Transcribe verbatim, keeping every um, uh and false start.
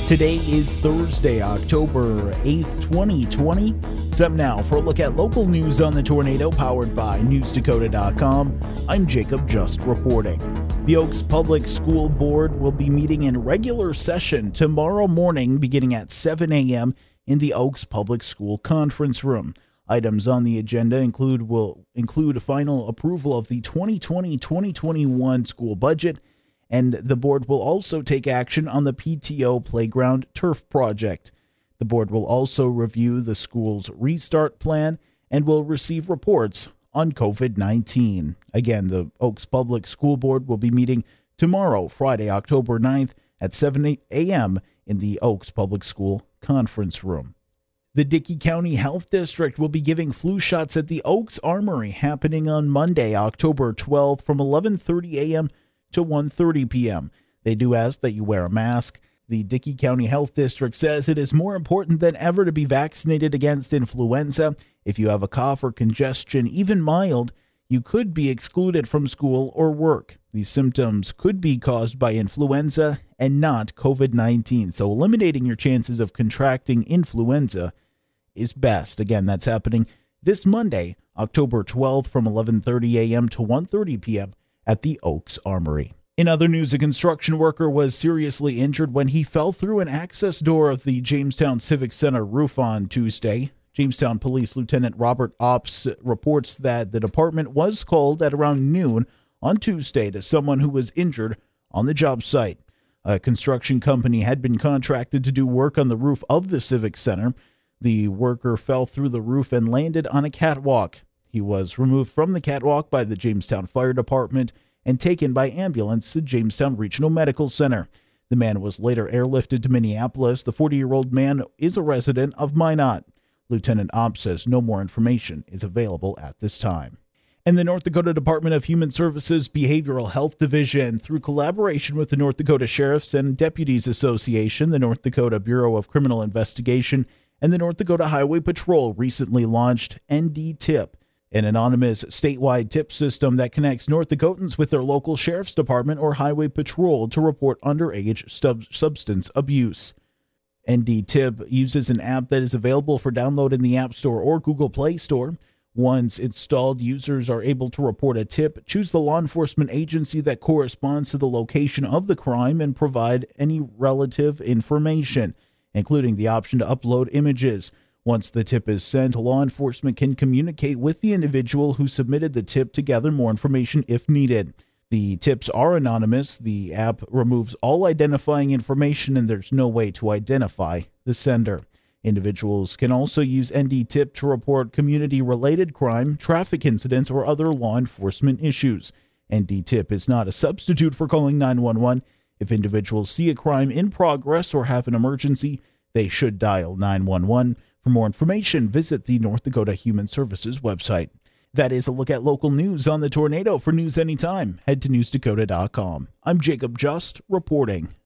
Today is Thursday, October eighth, twenty twenty. Time now for a look at local news on the tornado, powered by news dakota dot com. I'm Jacob Just reporting. The Oaks Public School Board will be meeting in regular session tomorrow morning beginning at seven a.m. in the Oaks Public School Conference Room. Items on the agenda include will include final approval of the twenty twenty twenty twenty-one school budget, and the board will also take action on the P T O Playground Turf Project. The board will also review the school's restart plan and will receive reports on covid nineteen. Again, the Oaks Public School Board will be meeting tomorrow, Friday, October ninth at seven a.m. in the Oaks Public School Conference Room. The Dickey County Health District will be giving flu shots at the Oaks Armory happening on Monday, October twelfth from eleven thirty a.m. to one thirty p.m. They do ask that you wear a mask. The Dickey County Health District says it is more important than ever to be vaccinated against influenza. If you have a cough or congestion, even mild, you could be excluded from school or work. These symptoms could be caused by influenza and not covid nineteen, so eliminating your chances of contracting influenza is best. Again, that's happening this Monday, October twelfth from eleven thirty a.m. to one thirty p.m. at the Oaks Armory. In other news, a construction worker was seriously injured when he fell through an access door of the Jamestown Civic Center roof on Tuesday. Jamestown Police Lieutenant Robert Ops reports that the department was called at around noon on Tuesday to someone who was injured on the job site. A construction company had been contracted to do work on the roof of the Civic Center. The worker fell through the roof and landed on a catwalk. He was removed from the catwalk by the Jamestown Fire Department and taken by ambulance to Jamestown Regional Medical Center. The man was later airlifted to Minneapolis. The forty-year-old man is a resident of Minot. Lieutenant Ops says no more information is available at this time. And the North Dakota Department of Human Services Behavioral Health Division, through collaboration with the North Dakota Sheriffs and Deputies Association, the North Dakota Bureau of Criminal Investigation, and the North Dakota Highway Patrol, recently launched N D Tip, an anonymous statewide tip system that connects North Dakotans with their local sheriff's department or highway patrol to report underage sub- substance abuse. N D Tip uses an app that is available for download in the App Store or Google Play Store. Once installed, users are able to report a tip, choose the law enforcement agency that corresponds to the location of the crime, and provide any relative information, including the option to upload images. Once the tip is sent, law enforcement can communicate with the individual who submitted the tip to gather more information if needed. The tips are anonymous. The app removes all identifying information, and there's no way to identify the sender. Individuals can also use N D Tip to report community-related crime, traffic incidents, or other law enforcement issues. N D Tip is not a substitute for calling nine one one. If individuals see a crime in progress or have an emergency, they should dial nine one one. For more information, visit the North Dakota Human Services website. That is a look at local news on the tornado. For news anytime, head to news dakota dot com. I'm Jacob Just reporting.